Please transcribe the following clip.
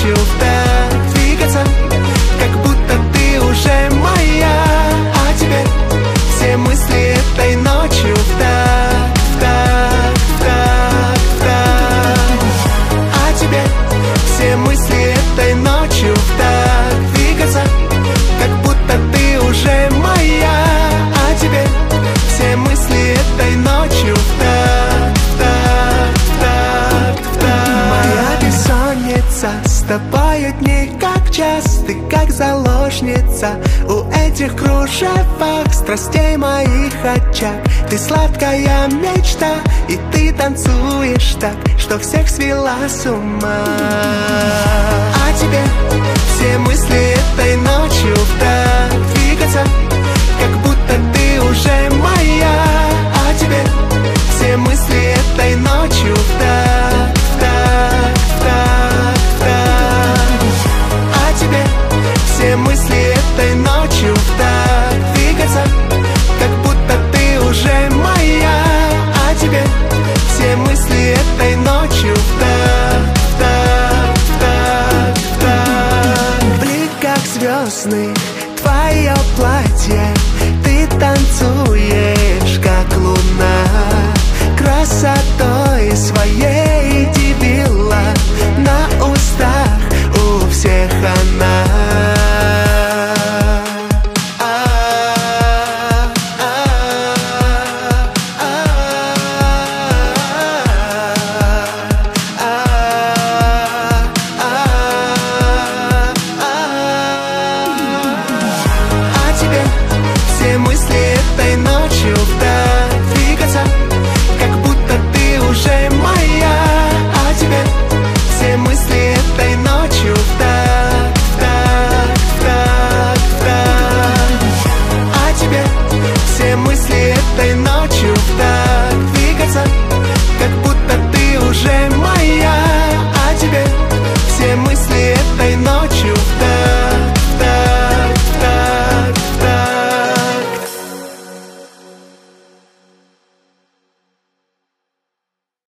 ночью вдаль двигаться, как будто ты уже моя. А теперь все мысли этой ночью вдаль, вдаль, вдаль, вдаль. А теперь все мысли этой ночью вдаль двигаться, как будто ты уже моя. А теперь все мысли этой ночью вдаль, вдаль, вдаль, вдаль. Моя бессонница с тобою дни как час, ты как заложница у этих кружевах страстей моих очаг. Ты сладкая мечта, и ты танцуешь так, что всех свела с ума. А теперь все мысли этой ночью вдаль двигаться, как будто ты уже моя.